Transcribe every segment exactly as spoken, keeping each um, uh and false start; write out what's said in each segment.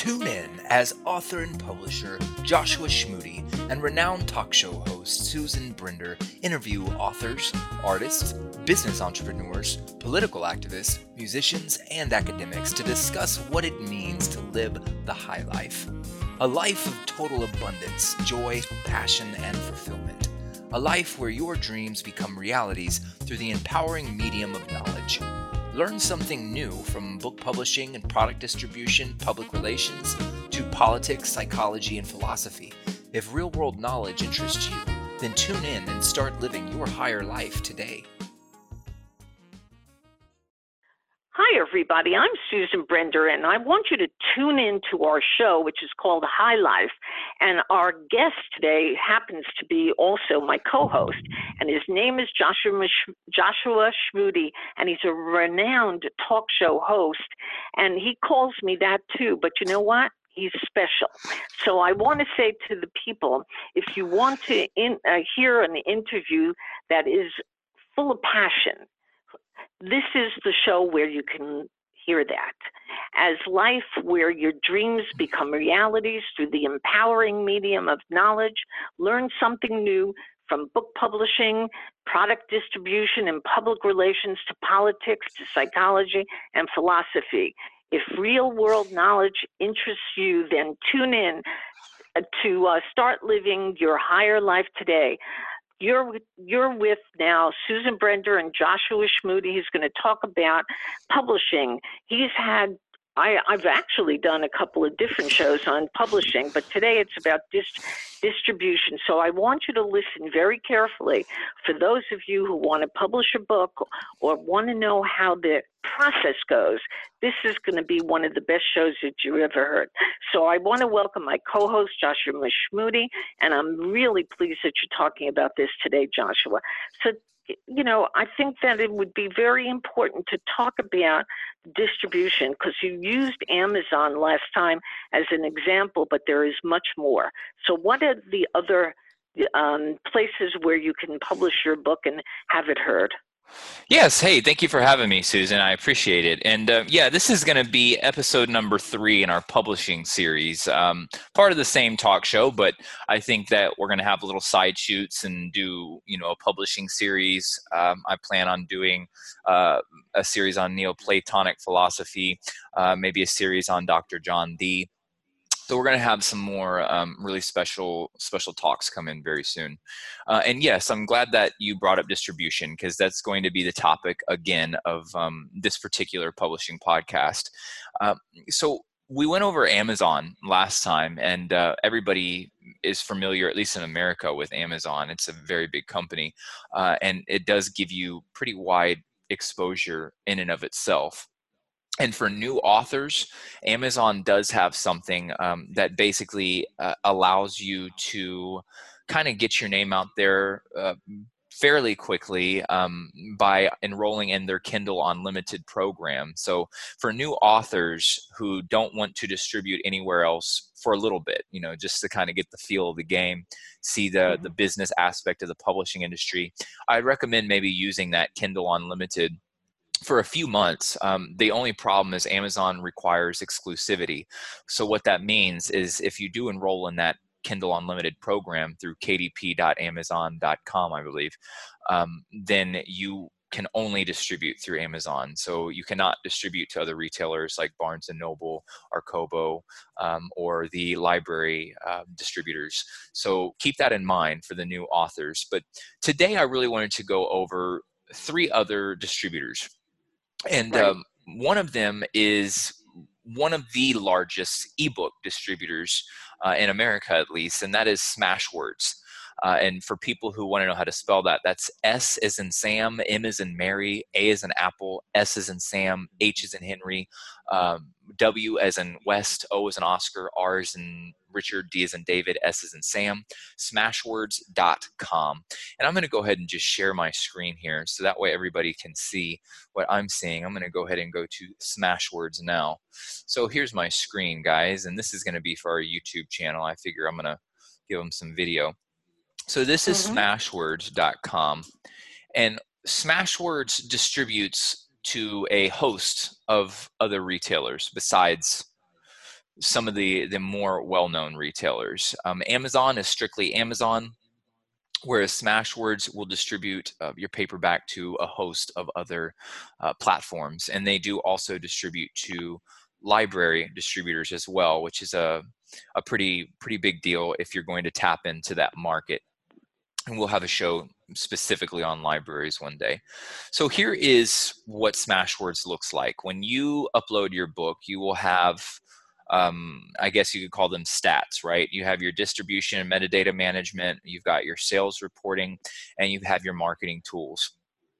Tune in as author and publisher Joshua Schmuti and renowned talk show host Susan Brinder interview authors, artists, business entrepreneurs, political activists, musicians, and academics to discuss what it means to live the high life. A life of total abundance, joy, passion, and fulfillment. A life where your dreams become realities through the empowering medium of knowledge. Learn something new from book publishing and product distribution, public relations, to politics, psychology, and philosophy. If real-world knowledge interests you, then tune in and start living your higher life today. Hi, everybody. I'm Susan Brinder, and I want you to tune in to our show, which is called High Life. And our guest today happens to be also my co-host, and his name is Joshua Joshua Schmuti, and he's a renowned talk show host. And he calls me that too. But you know what? He's special. So I want to say to the people, if you want to in, uh, hear an interview that is full of passion, this is the show where you can hear that. As life where your dreams become realities through the empowering medium of knowledge, learn something new from book publishing, product distribution, and public relations to politics, to psychology and philosophy. If real-world knowledge interests you, then tune in to uh, start living your higher life today. You're with, you're with now Susan Brinder and Joshua Schmuti, who's going to talk about publishing. He's had, I, I've actually done a couple of different shows on publishing, but today it's about dist, distribution. So I want you to listen very carefully. For those of you who want to publish a book or want to know how the process goes, this is going to be one of the best shows that you ever heard. So I want to welcome my co-host, Joshua Schmuti, and I'm really pleased that you're talking about this today, Joshua. So, you know, I think that it would be very important to talk about distribution, because you used Amazon last time as an example, but there is much more. So what are the other um, places where you can publish your book and have it heard? Yes. Hey, thank you for having me, Susan. I appreciate it. And uh, yeah, this is going to be episode number three in our publishing series, um, part of the same talk show, but I think that we're going to have little side shoots and do, you know, a publishing series. Um, I plan on doing uh, a series on Neoplatonic philosophy, uh, maybe a series on Doctor John Dee. So we're going to have some more um, really special special talks come in very soon. Uh, and yes, I'm glad that you brought up distribution, because that's going to be the topic again of um, this particular publishing podcast. Uh, so we went over Amazon last time, and uh, everybody is familiar, at least in America, with Amazon. It's a very big company, uh, and it does give you pretty wide exposure in and of itself. And for new authors, Amazon does have something um, that basically uh, allows you to kind of get your name out there uh, fairly quickly um, by enrolling in their Kindle Unlimited program. So for new authors who don't want to distribute anywhere else for a little bit, you know, just to kind of get the feel of the game, see the, the business aspect of the publishing industry, I'd recommend maybe using that Kindle Unlimited for a few months. Um, the only problem is Amazon requires exclusivity. So what that means is if you do enroll in that Kindle Unlimited program through k d p dot amazon dot com, I believe, um, then you can only distribute through Amazon. So you cannot distribute to other retailers like Barnes and Noble or Kobo um, or the library uh, distributors. So keep that in mind for the new authors. But today I really wanted to go over three other distributors. And Right. um, one of them is one of the largest ebook distributors uh, in America, at least, and that is Smashwords. Uh, and for people who want to know how to spell that, that's S as in Sam, M as in Mary, A as in Apple, S as in Sam, H as in Henry, um, W as in West, O as in Oscar, R as in Richard, D as in David, S as in Sam, smashwords dot com. And I'm going to go ahead and just share my screen here so that way everybody can see what I'm seeing. I'm going to go ahead and go to Smashwords now. So here's my screen, guys, and this is going to be for our YouTube channel. I figure I'm going to give them some video. So this is Mm-hmm. smashwords dot com, and Smashwords distributes to a host of other retailers besides some of the, the more well-known retailers. Um, Amazon is strictly Amazon, whereas Smashwords will distribute uh, your paperback to a host of other uh, platforms. And they do also distribute to library distributors as well, which is a, a pretty, pretty big deal if you're going to tap into that market. And we'll have a show specifically on libraries one day. So here is what Smashwords looks like. When you upload your book, you will have, um, I guess you could call them stats, right? You have your distribution and metadata management, you've got your sales reporting, and you have your marketing tools.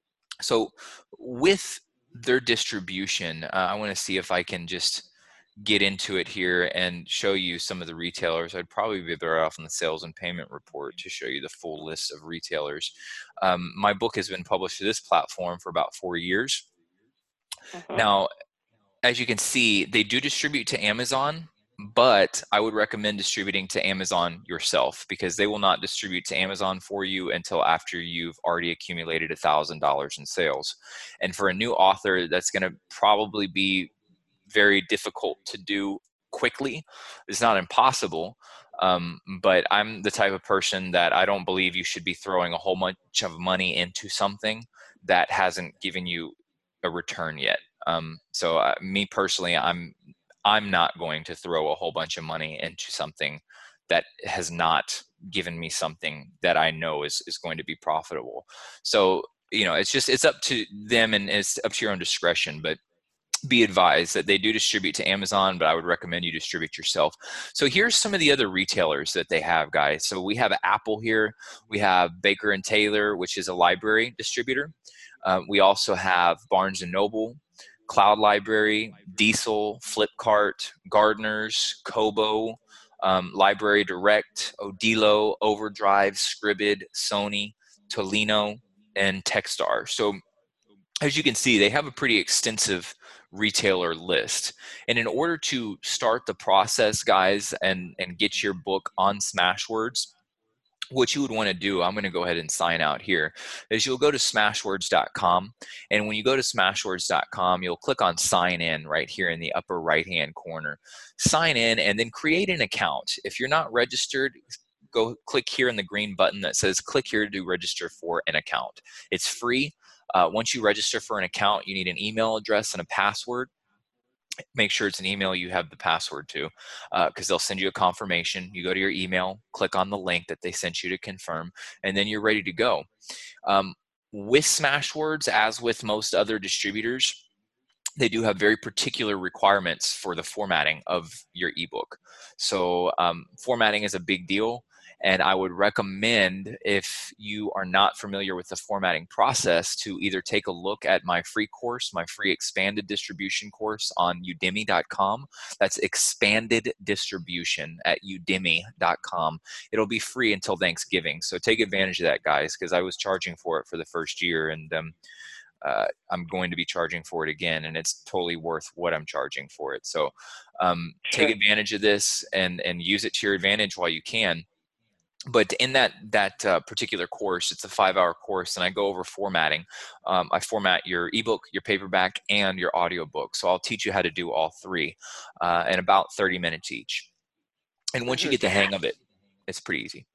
So with their distribution, uh, I want to see if I can just get into it here and show you some of the retailers. I'd probably be better off in the sales and payment report to show you the full list of retailers. Um, my book has been published to this platform for about four years. Mm-hmm. Now, as you can see, they do distribute to Amazon, but I would recommend distributing to Amazon yourself, because they will not distribute to Amazon for you until after you've already accumulated one thousand dollars in sales. And for a new author, that's going to probably be very difficult to do quickly. It's not impossible, um, but I'm the type of person that I don't believe you should be throwing a whole bunch of money into something that hasn't given you a return yet. Um, so uh, me personally, I'm I'm not going to throw a whole bunch of money into something that has not given me something that I know is is going to be profitable. So, you know, it's just it's up to them, and it's up to your own discretion. But be advised that they do distribute to Amazon, but I would recommend you distribute yourself. So here's some of the other retailers that they have, guys. So we have Apple here. We have Baker and Taylor, which is a library distributor. Uh, we also have Barnes and Noble, Cloud Library, Diesel, Flipkart, Gardner's, Kobo, um, Library Direct, Odilo, Overdrive, Scribd, Sony, Tolino, and Techstar. So as you can see, they have a pretty extensive retailer list. And in order to start the process, guys, and, and get your book on Smashwords, what you would want to do, I'm going to go ahead and sign out here, is you'll go to smashwords dot com. And when you go to smashwords dot com, you'll click on sign in right here in the upper right-hand corner. Sign in and then create an account. If you're not registered, go click here in the green button that says click here to register for an account. It's free. Uh, once you register for an account, you need an email address and a password. Make sure it's an email you have the password to, because uh, they'll send you a confirmation. You go to your email, click on the link that they sent you to confirm, and then you're ready to go. Um, with Smashwords, as with most other distributors, they do have very particular requirements for the formatting of your ebook. So um, formatting is a big deal. And I would recommend, if you are not familiar with the formatting process, to either take a look at my free course, my free expanded distribution course on udemy dot com. That's expanded distribution at udemy dot com. It'll be free until Thanksgiving. So take advantage of that, guys, because I was charging for it for the first year, and um, uh, I'm going to be charging for it again, and it's totally worth what I'm charging for it. So um, Sure. take advantage of this and, and use it to your advantage while you can. But in that that uh, particular course, it's a five-hour course, and I go over formatting. Um, I format your ebook, your paperback, and your audiobook. So I'll teach you how to do all three uh, in about thirty minutes each. And once you get the hang of it, it's pretty easy.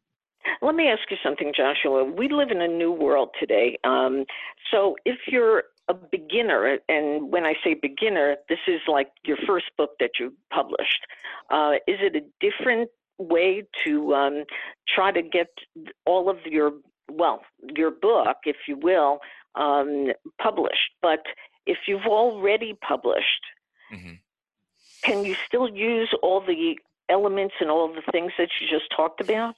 Let me ask you something, Joshua. We live in a new world today. Um, so if you're a beginner, and when I say beginner, this is like your first book that you published, uh, is it a different way to um, try to get all of your, well, your book, if you will, um, published? But if you've already published, mm-hmm. can you still use all the elements and all the things that you just talked about?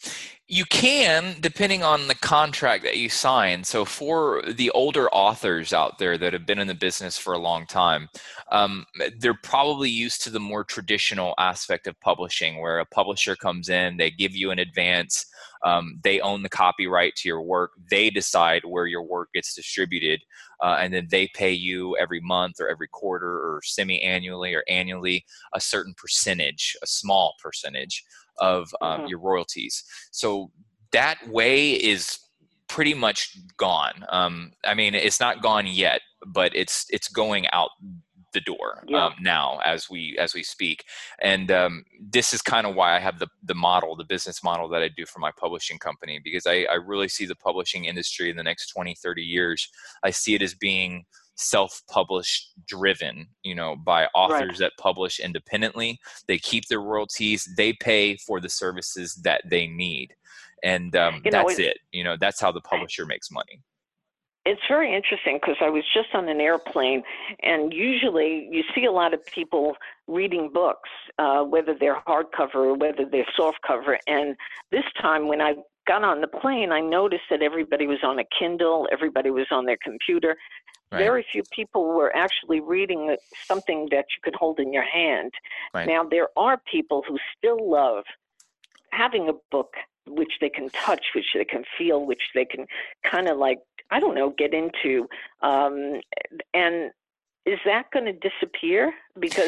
You can, depending on the contract that you sign. So for the older authors out there that have been in the business for a long time, um, they're probably used to the more traditional aspect of publishing, where a publisher comes in, they give you an advance, um, they own the copyright to your work, they decide where your work gets distributed, uh, and then they pay you every month or every quarter or semi-annually or annually a certain percentage, a small percentage of um, mm-hmm. your royalties. So that way is pretty much gone. Um, I mean, it's not gone yet, but it's it's going out the door yeah. um, now as we as we speak. And um, this is kind of why I have the the model, the business model that I do for my publishing company, because I, I really see the publishing industry in the next twenty, thirty years. I see it as being self-published driven, you know, by authors Right. that publish independently. They keep their royalties, they pay for the services that they need. And um, You know, that's it, it. You know, that's how the publisher makes money. It's very interesting because I was just on an airplane, and usually you see a lot of people reading books, uh, whether they're hardcover or whether they're softcover. And this time when I got on the plane, I noticed that everybody was on a Kindle, everybody was on their computer. Right. Very few people were actually reading something that you could hold in your hand. Right. Now, there are people who still love having a book which they can touch, which they can feel, which they can kind of like, I don't know, get into. Um, and is that going to disappear? Because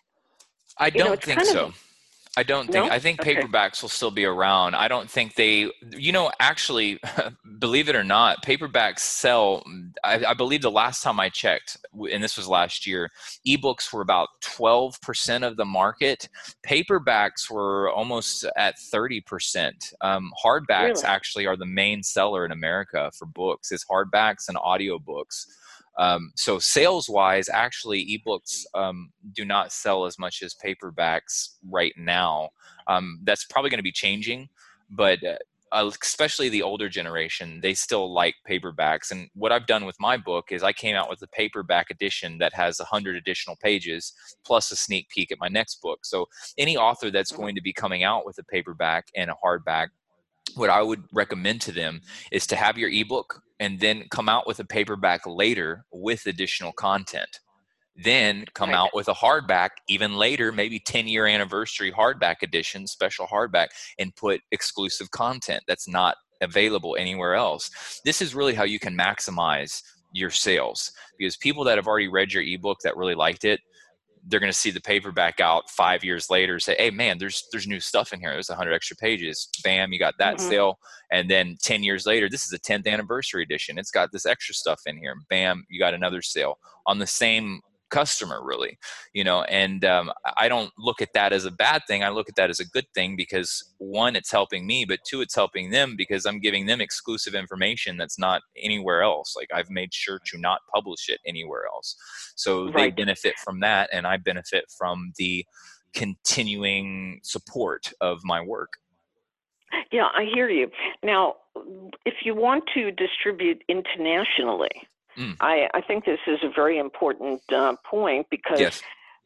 I don't know, it's think kind so. Of, I don't think, no? I think Okay. paperbacks will still be around. I don't think they, you know, actually, believe it or not, paperbacks sell, I, I believe the last time I checked, and this was last year, ebooks were about twelve percent of the market. Paperbacks were almost at thirty percent. Um, hardbacks Really? actually are the main seller in America for books. It's hardbacks and audiobooks. Um, so sales-wise, actually, ebooks um, do not sell as much as paperbacks right now. Um, that's probably going to be changing, but uh, especially the older generation, they still like paperbacks. And what I've done with my book is I came out with a paperback edition that has one hundred additional pages, plus a sneak peek at my next book. So any author that's going to be coming out with a paperback and a hardback, what I would recommend to them is to have your ebook and then come out with a paperback later with additional content. Then come Right. out with a hardback even later, maybe ten year anniversary hardback edition, special hardback, and put exclusive content that's not available anywhere else. This is really how you can maximize your sales, because people that have already read your ebook that really liked it, they're going to see the paperback out five years later, say, hey man, there's there's new stuff in here. There's a hundred extra pages. Bam, you got that Mm-hmm. sale. And then ten years later, this is a tenth anniversary edition. It's got this extra stuff in here. Bam, you got another sale on the same customer, really, you know. And um, I don't look at that as a bad thing. I look at that as a good thing, because one, it's helping me, but two, it's helping them because I'm giving them exclusive information that's not anywhere else. Like, I've made sure to not publish it anywhere else. So Right. they benefit from that, and I benefit from the continuing support of my work. Yeah, I hear you. Now, if you want to distribute internationally, Mm. I, I think this is a very important uh, point, because Yes.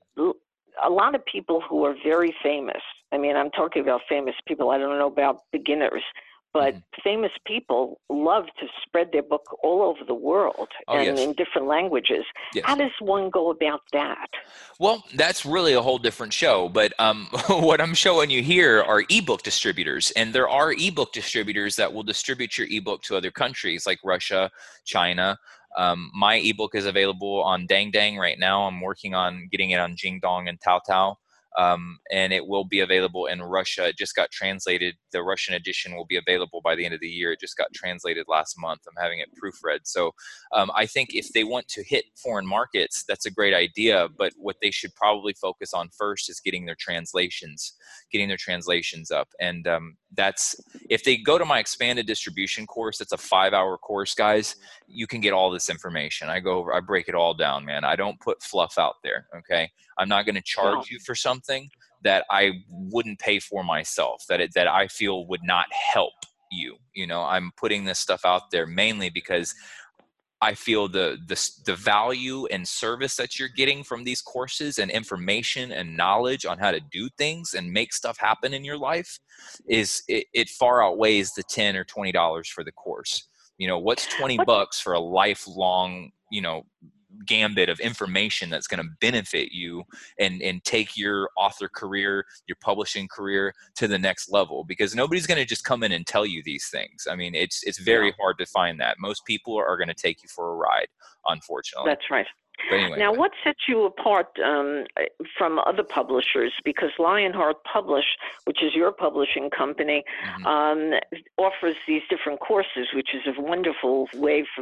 a lot of people who are very famous, I mean, I'm talking about famous people, I don't know about beginners, but Mm-hmm. famous people love to spread their book all over the world Oh, and yes. in different languages. Yes. How does one go about that? Well, that's really a whole different show. But um, what I'm showing you here are ebook distributors. And there are ebook distributors that will distribute your ebook to other countries like Russia, China. Um, my ebook is available on Dang Dang right now. I'm working on getting it on Jingdong and Taotao. Um, and it will be available in Russia. It just got translated. The Russian edition will be available by the end of the year. It just got translated last month. I'm having it proofread. So um, I think if they want to hit foreign markets, that's a great idea. But what they should probably focus on first is getting their translations, getting their translations up. And um, that's, if they go to my expanded distribution course, it's a five hour course, guys, you can get all this information. I go over, I break it all down, man. I don't put fluff out there. Okay. I'm not going to charge Wow. you for something that I wouldn't pay for myself, that it, that I feel would not help you. You know, I'm putting this stuff out there mainly because I feel the, the the value and service that you're getting from these courses and information and knowledge on how to do things and make stuff happen in your life is it, it far outweighs the ten or twenty dollars for the course. You know, what's twenty bucks for a lifelong, you know, gambit of information that's going to benefit you and and take your author career, your publishing career to the next level, because nobody's going to just come in and tell you these things. I mean, it's it's very Yeah. hard to find that. Most people are going to take you for a ride, unfortunately. That's right. But anyway, Now, what sets you apart um, from other publishers? Because Lionheart Publish, which is your publishing company, Mhm. um, offers these different courses, which is a wonderful way for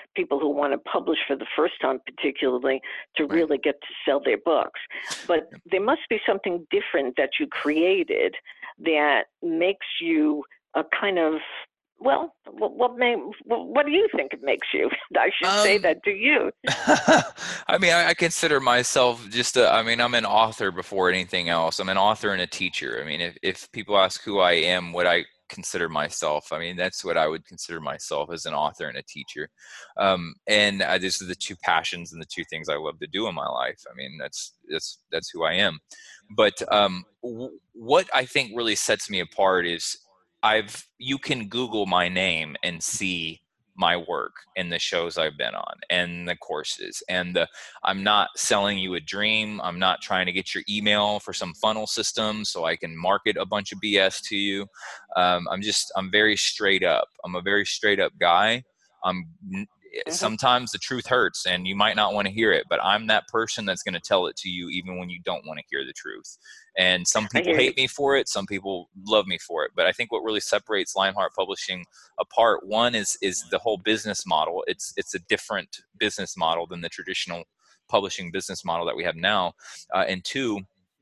people who want to publish for the first time, particularly, to Right. really get to sell their books. But there must be something different that you created that makes you a kind of, well, what, what, may, what do you think it makes you? I should say Um, that to you. I mean, I, I consider myself just a, I mean, I'm an author before anything else. I'm an author and a teacher. I mean, if, if people ask who I am, what I consider myself, I mean, that's what I would consider myself, as an author and a teacher. Um, and I, these are the two passions and the two things I love to do in my life. I mean, that's, that's, that's who I am. But um, w- what I think really sets me apart is I've, you can Google my name and see my work and the shows I've been on and the courses, and the, I'm not selling you a dream. I'm not trying to get your email for some funnel system so I can market a bunch of B S to you. Um, I'm just, I'm very straight up. I'm a very straight up guy. I'm Mm-hmm. Sometimes the truth hurts and you might not want to hear it, but I'm that person that's going to tell it to you even when you don't want to hear the truth. And some I people hear you. hate me for it, some people love me for it. But I think what really separates Lionheart Publishing apart, one is is the whole business model. It's it's a different business model than the traditional publishing business model that we have now. Uh, and two,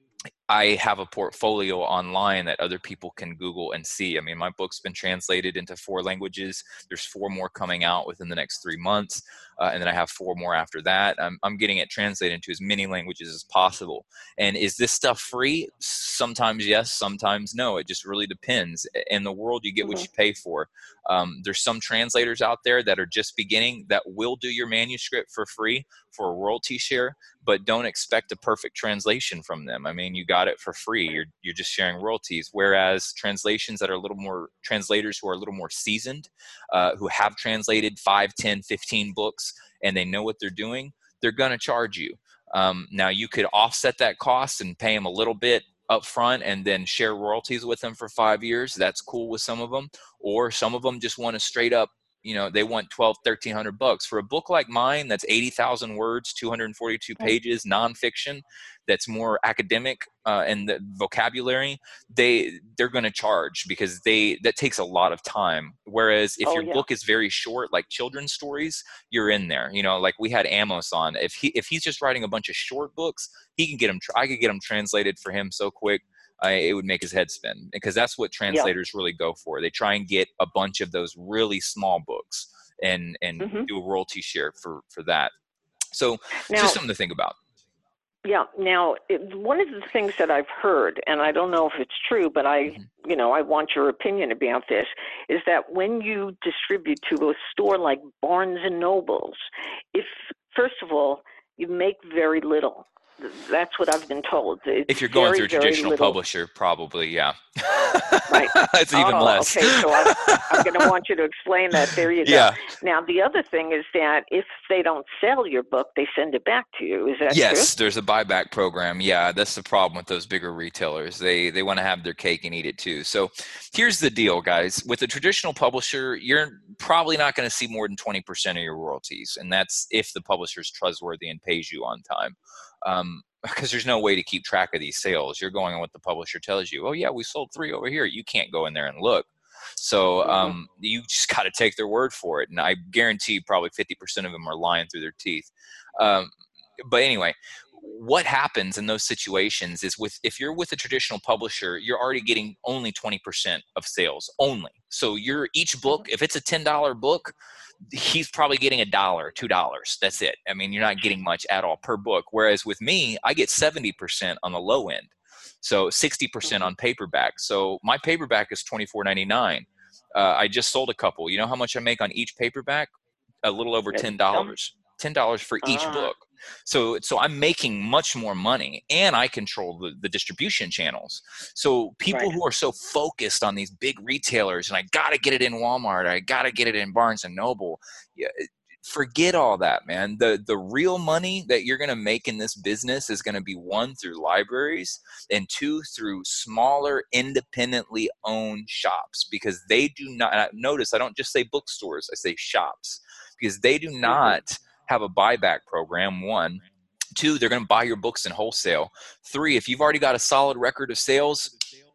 I have a portfolio online that other people can Google and see. I mean, my book's been translated into four languages. There's four more coming out within the next three months. Uh, and then I have four more after that. I'm, I'm getting it translated into as many languages as possible. And is this stuff free? Sometimes yes, sometimes no. It just really depends. In the world, you get what Mm-hmm. you pay for. Um, there's some translators out there that are just beginning that will do your manuscript for free for a royalty share, but don't expect a perfect translation from them. I mean, you got it for free. You're you're just sharing royalties. Whereas translations that are a little more, translators who are a little more seasoned, uh, who have translated five, ten, fifteen books, and they know what they're doing, they're going to charge you. Um, now, you could offset that cost and pay them a little bit up front and then share royalties with them for five years. That's cool with some of them. Or some of them just want to straight up, you know, they want twelve, thirteen hundred bucks for a book like mine that's eighty thousand words, two hundred forty-two pages, nonfiction, that's more academic uh, and the vocabulary. They they're going to charge because they that takes a lot of time. Whereas if Oh, your yeah. book is very short, like children's stories, you're in there. You know, like we had Amos on. If he if he's just writing a bunch of short books, he can get them. I could get them translated for him so quick. I, it would make his head spin, because that's what translators really go for. They try and get a bunch of those really small books and and Mm-hmm. do a royalty share for for that. So Now, just something to think about. yeah. Now, it, one of the things that I've heard, and I don't know if it's true, but I, Mm-hmm. you know, I want your opinion about this, is that when you distribute to a store like Barnes and Nobles, if first of all you make very little. That's what I've been told. It's If you're going very, through a very traditional little. publisher, probably, yeah. Right. It's even Oh, less. okay. So I, I'm going to want you to explain that. There you go. Yeah. Now, the other thing is that if they don't sell your book, they send it back to you. Is that Yes, true? there's a buyback program. Yeah, that's the problem with those bigger retailers. They they want to have their cake and eat it too. So here's the deal, guys. With a traditional publisher, you're probably not going to see more than twenty percent of your royalties. And that's if the publisher's trustworthy and pays you on time. Um, because there's no way to keep track of these sales. You're going on what the publisher tells you. Oh, yeah, we sold three over here. You can't go in there and look. So um, mm-hmm. you just got to take their word for it. And I guarantee probably fifty percent of them are lying through their teeth. Um, but anyway, what happens in those situations is with if you're with a traditional publisher, you're already getting only twenty percent of sales only. So you're each book, if it's a ten dollar book, he's probably getting a dollar, two dollars. That's it. I mean, you're not getting much at all per book. Whereas with me, I get seventy percent on the low end. So sixty percent on paperback. So my paperback is twenty-four ninety-nine. Uh, I just sold a couple. You know how much I make on each paperback? A little over ten dollars. ten dollars for each Ah. book. So, so I'm making much more money, and I control the, the distribution channels. So people Right. who are so focused on these big retailers, and I got to get it in Walmart, I got to get it in Barnes and Noble. Yeah, forget all that, man. The the real money that you're going to make in this business is going to be one through libraries and two through smaller independently owned shops, because they do not, notice I don't just say bookstores, I say shops, because they do not mm-hmm. have a buyback program, one. Two, they're going to buy your books in wholesale. Three, if you've already got a solid record of sales,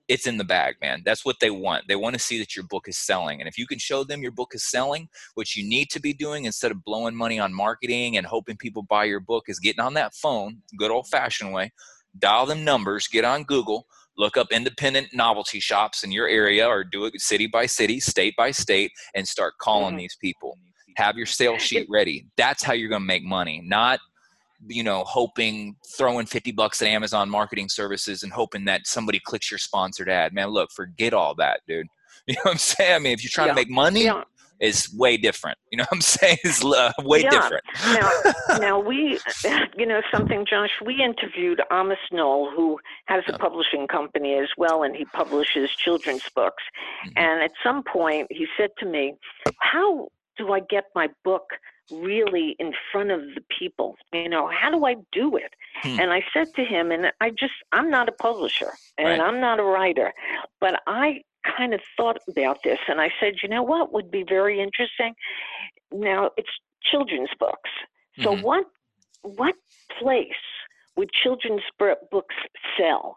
it's in the bag, man. That's what they want. They want to see that your book is selling. And if you can show them your book is selling, what you need to be doing instead of blowing money on marketing and hoping people buy your book is getting on that phone, good old fashioned way, dial them numbers, get on Google, look up independent novelty shops in your area, or do it city by city, state by state, and start calling mm-hmm. these people. Have your sales sheet ready. That's how you're going to make money, not you know, hoping, throwing fifty bucks at Amazon marketing services and hoping that somebody clicks your sponsored ad. Man, look, forget all that, dude. You know what I'm saying? I mean, if you're trying yeah. to make money, yeah. it's way different. You know what I'm saying? It's uh, way yeah. different. now, now we, you know, something, Josh, we interviewed Amos Knoll, who has a publishing company as well, and he publishes children's books. Mm-hmm. And at some point, he said to me, how do I get my book really in front of the people? You know, how do I do it? Hmm. And I said to him, and I just, I'm not a publisher and right. I'm not a writer, but I kind of thought about this and I said, you know what would be very interesting? Now it's children's books. So mm-hmm. what, what place would children's books sell?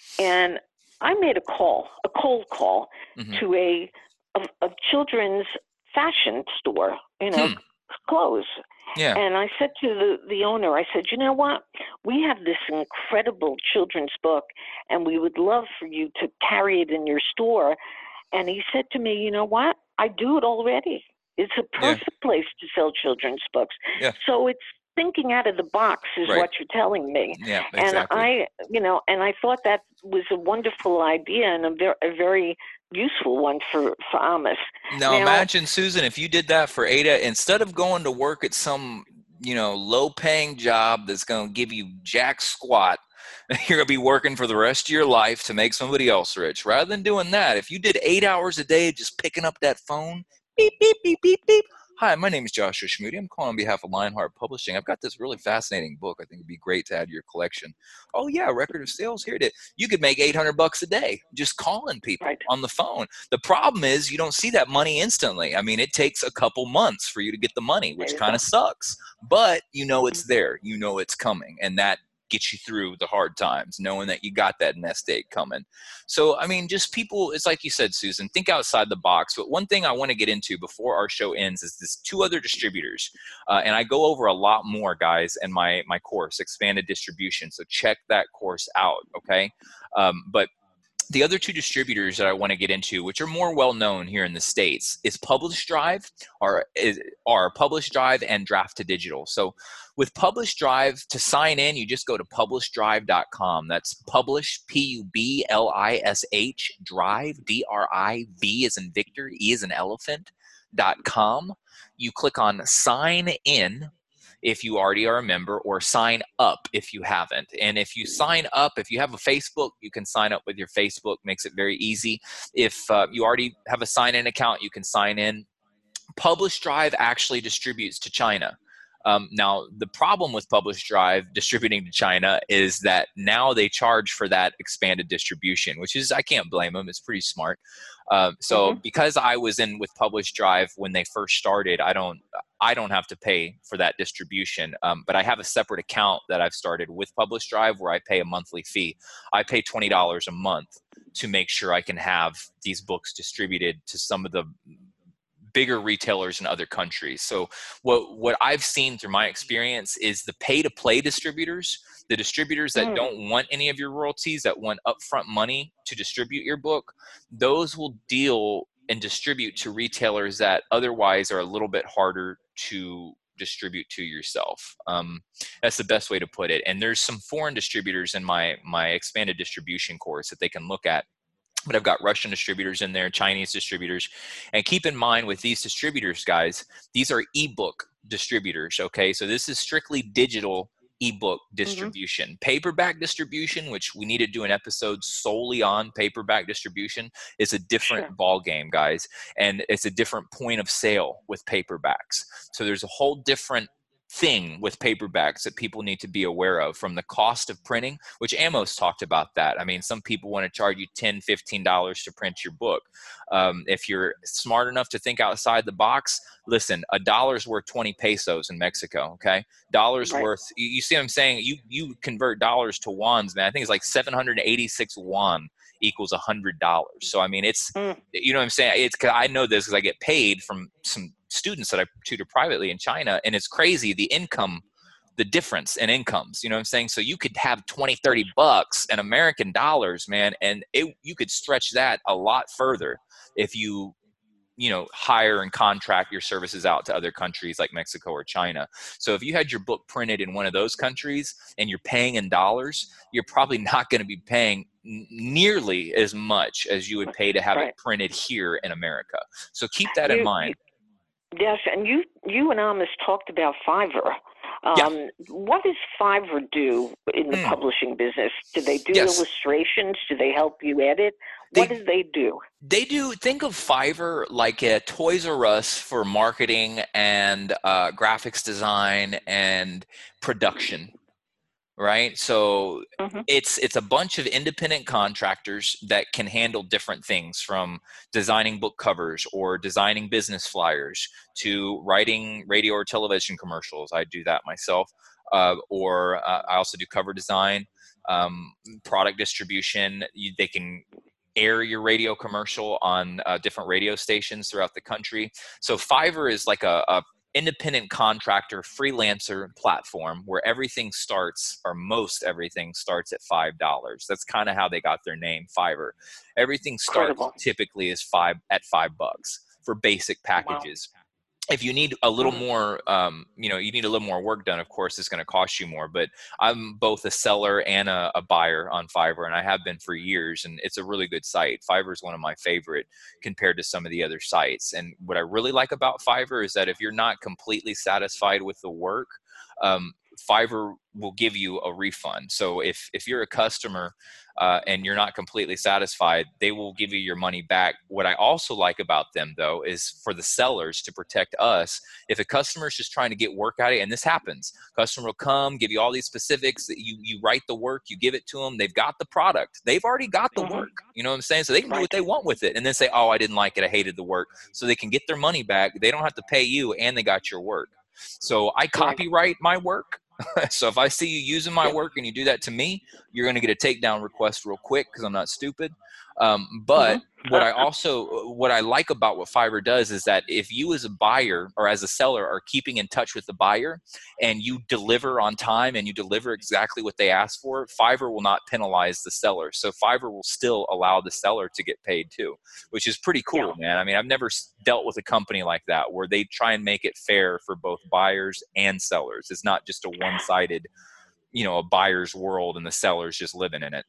And I made a call, a cold call mm-hmm. to a, a, a children's fashion store, you know, hmm. clothes. Yeah. And I said to the, the owner, I said, you know what? We have this incredible children's book, and we would love for you to carry it in your store. And he said to me, you know what? I do it already. It's a perfect yeah. place to sell children's books. Yeah. So it's thinking out of the box is right. what you're telling me. Yeah, exactly. And I, you know, and I thought that was a wonderful idea and a very, a very useful one for, for Amos. Now, now imagine, Susan, if you did that for Ada, instead of going to work at some, you know, low paying job that's going to give you jack squat, you're going to be working for the rest of your life to make somebody else rich. Rather than doing that, if you did eight hours a day just picking up that phone, beep, beep, beep, beep, beep. Hi, my name is Joshua Schmuti. I'm calling on behalf of Lionheart Publishing. I've got this really fascinating book I think would be great to add to your collection. Oh, yeah, record of sales. Here it is. You could make eight hundred bucks a day just calling people right. on the phone. The problem is you don't see that money instantly. I mean, it takes a couple months for you to get the money, which kind of sucks. But you know it's there. You know it's coming. And that get you through the hard times, knowing that you got that nest egg coming. So, I mean, just people, it's like you said, Susan, think outside the box. But one thing I want to get into before our show ends is this two other distributors. Uh, and I go over a lot more, guys, in my, my course, Expanded Distribution. So check that course out, okay? Um, but the other two distributors that I want to get into, which are more well-known here in the States, is Publish Drive, or is, are Publish Drive and Draft to Digital. So with Publish Drive, to sign in, you just go to publish drive dot com. That's Publish, P U B L I S H, Drive, D R I V as in Victor, E as in Elephant, dot com. You click on Sign In if you already are a member, or sign up if you haven't. And if you sign up, if you have a Facebook, you can sign up with your Facebook. Makes it very easy. If uh, you already have a sign-in account, you can sign in. Publish Drive actually distributes to China. Um, now, the problem with Publish Drive distributing to China is that now they charge for that expanded distribution, which is, I can't blame them. It's pretty smart. Um, so mm-hmm. because I was in with Publish Drive when they first started, I don't, I don't have to pay for that distribution. Um, but I have a separate account that I've started with Publish Drive where I pay a monthly fee. I pay twenty dollars a month to make sure I can have these books distributed to some of the bigger retailers in other countries. So what what I've seen through my experience is the pay-to-play distributors, the distributors that mm. don't want any of your royalties, that want upfront money to distribute your book, those will deal and distribute to retailers that otherwise are a little bit harder to distribute to yourself. Um, that's the best way to put it. And there's some foreign distributors in my my expanded distribution course that they can look at. But I've got Russian distributors in there, Chinese distributors. And keep in mind with these distributors, guys, these are ebook distributors, okay? So this is strictly digital ebook distribution. Mm-hmm. Paperback distribution, which we need to do an episode solely on paperback distribution, is a different sure. ball game, guys. And it's a different point of sale with paperbacks. So there's a whole different thing with paperbacks that people need to be aware of, from the cost of printing, which Amos talked about that. I mean, some people want to charge you ten dollars, fifteen dollars to print your book. Um, if you're smart enough to think outside the box, listen, a dollar's worth twenty pesos in Mexico, okay? Dollars Right. worth, you, you see what I'm saying? You you convert dollars to wands, man. I think it's like seven hundred eighty-six won equals one hundred dollars. So, I mean, it's, Mm. you know what I'm saying? It's, I know this because I get paid from some students that I tutor privately in China, and it's crazy the income, the difference in incomes, you know what I'm saying? So you could have twenty, thirty bucks in American dollars, man, and it, you could stretch that a lot further if you, you know, hire and contract your services out to other countries like Mexico or China. So if you had your book printed in one of those countries and you're paying in dollars, you're probably not going to be paying n- nearly as much as you would pay to have Right. it printed here in America. So keep that You- in mind. Yes, and you you and Amos talked about Fiverr. Um, Yeah. What does Fiverr do in the Mm. publishing business? Do they do Yes. illustrations? Do they help you edit? They- What do they do? They do, think of Fiverr like a Toys R Us for marketing and uh, graphics design and production, right? So Mhm. it's it's a bunch of independent contractors that can handle different things, from designing book covers or designing business flyers to writing radio or television commercials. I do that myself. Uh, or uh, I also do cover design, um, product distribution. You, they can air your radio commercial on uh, different radio stations throughout the country. So Fiverr is like a, a independent contractor freelancer platform where everything starts, or most everything starts, at five dollars. That's kind of how they got their name, Fiverr. Everything starts Incredible. typically is five at five bucks for basic packages. If you need a little Mhm. more, um, you know, you need a little more work done, of course, it's going to cost you more. But I'm both a seller and a, a buyer on Fiverr, and I have been for years, and it's a really good site. Fiverr is one of my favorite compared to some of the other sites. And what I really like about Fiverr is that if you're not completely satisfied with the work, um, Fiverr will give you a refund. So if if you're a customer uh, and you're not completely satisfied, they will give you your money back. What I also like about them, though, is for the sellers, to protect us. If a customer is just trying to get work out of it, and this happens, customer will come, give you all these specifics, that you you write the work, you give it to them, they've got the product, they've already got the Mhm. work. You know what I'm saying? So they can do Right. what they want with it, and then say, "Oh, I didn't like it, I hated the work." So they can get their money back. They don't have to pay you, and they got your work. So I copyright my work. So if I see you using my Yeah. work and you do that to me, you're going to get a takedown request real quick, because I'm not stupid. Um, but Mhm. what I also, what I like about what Fiverr does is that if you as a buyer or as a seller are keeping in touch with the buyer and you deliver on time and you deliver exactly what they ask for, Fiverr will not penalize the seller. So Fiverr will still allow the seller to get paid too, which is pretty cool, man. I mean, I've never s- dealt with a company like that where they try and make it fair for both buyers and sellers. It's not just a one-sided, you know, a buyer's world and the seller's just living in it.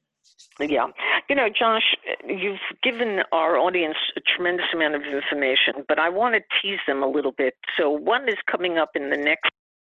Yeah. You know, Josh, you've given our audience a tremendous amount of information, but I want to tease them a little bit. So one is coming up in the next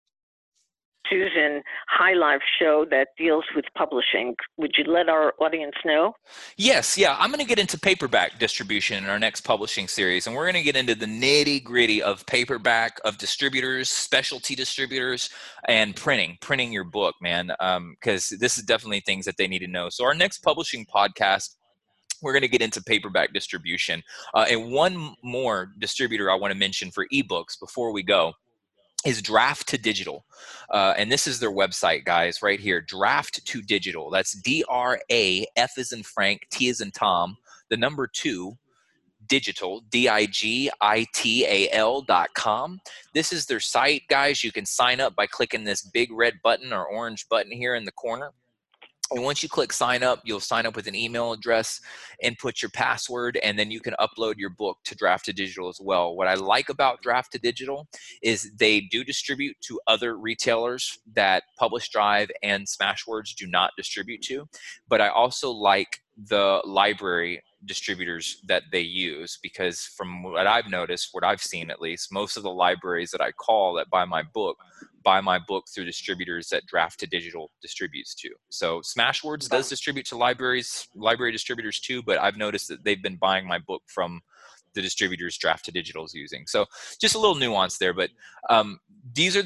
Susan High Life show that deals with publishing. Would you let our audience know? Yes, yeah. I'm going to get into paperback distribution in our next publishing series, and we're going to get into the nitty gritty of paperback, of distributors, specialty distributors, and printing, printing your book, man, because um, this is definitely things that they need to know. So our next publishing podcast, we're going to get into paperback distribution. Uh, and one more distributor I want to mention for ebooks before we go is Draft to Digital. Uh, and this is their website, guys, right here, Draft to Digital. That's D R A, F as in Frank, T as in Tom, the number two, digital, D I G I T A L dot com. This is their site, guys. You can sign up by clicking this big red button or orange button here in the corner. And once you click sign up, you'll sign up with an email address, input your password, and then you can upload your book to Draft to Digital as well. What I like about Draft to Digital is they do distribute to other retailers that Publish Drive and Smashwords do not distribute to. But I also like the library distributors that they use, because from what I've noticed, what I've seen at least, most of the libraries that I call that buy my book buy my book through distributors that Draft to Digital distributes to. So Smashwords does distribute to libraries, library distributors too, but I've noticed that they've been buying my book from the distributors Draft to Digital is using. So just a little nuance there, but um, these are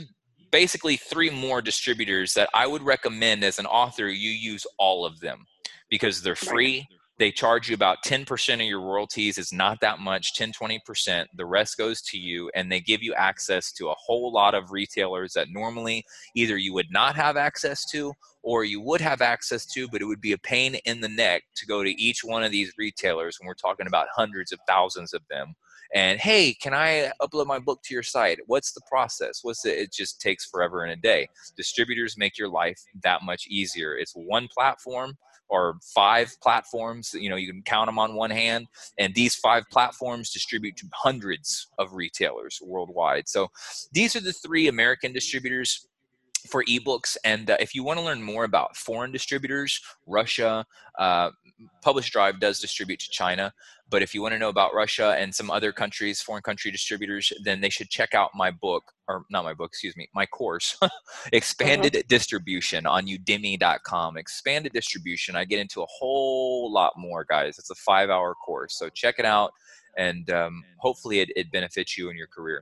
basically three more distributors that I would recommend as an author you use all of them because they're free. They charge you about ten percent of your royalties. It's not that much, ten, twenty percent. The rest goes to you, and they give you access to a whole lot of retailers that normally either you would not have access to or you would have access to, but it would be a pain in the neck to go to each one of these retailers when we're talking about hundreds of thousands of them. And hey, can I upload my book to your site? What's the process? What's it? It just takes forever and a day. Distributors make your life that much easier. It's one platform or five platforms. You know, you can count them on one hand. And these five platforms distribute to hundreds of retailers worldwide. So these are the three American distributors for ebooks. And uh, if you want to learn more about foreign distributors, Russia, uh, Publish Drive does distribute to China. But if you want to know about Russia and some other countries, foreign country distributors, then they should check out my book, or not my book, excuse me, my course, Expanded uh-huh. Distribution on udemy dot com. Expanded Distribution. I get into a whole lot more, guys. It's a five-hour course. So check it out, and um, hopefully it, it benefits you in your career.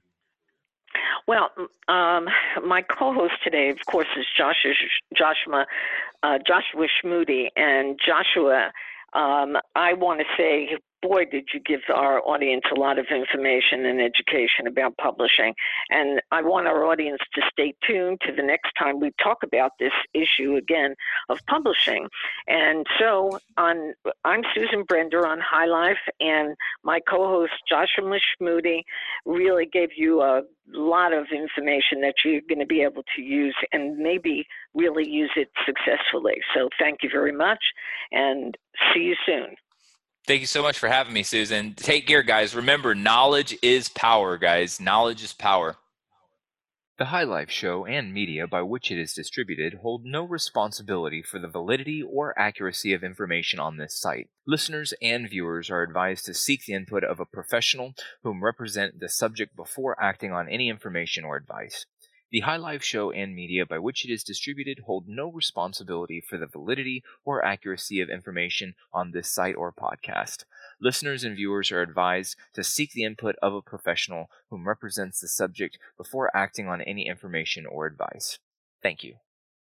Well, um, my co-host today, of course, is Joshua Joshua, uh, Joshua Schmude. And Joshua, um, I want to say, boy, did you give our audience a lot of information and education about publishing. And I want our audience to stay tuned to the next time we talk about this issue again of publishing. And so on, I'm Susan Brender on High Life, and my co-host Joshua Schmude really gave you a lot of information that you're going to be able to use and maybe really use it successfully. So thank you very much, and see you soon. Thank you so much for having me, Susan. Take care, guys. Remember, knowledge is power, guys. Knowledge is power. The High Life Show and media by which it is distributed hold no responsibility for the validity or accuracy of information on this site. Listeners and viewers are advised to seek the input of a professional whom represent the subject before acting on any information or advice. The High Life Show and media by which it is distributed hold no responsibility for the validity or accuracy of information on this site or podcast. Listeners and viewers are advised to seek the input of a professional whom represents the subject before acting on any information or advice. Thank you.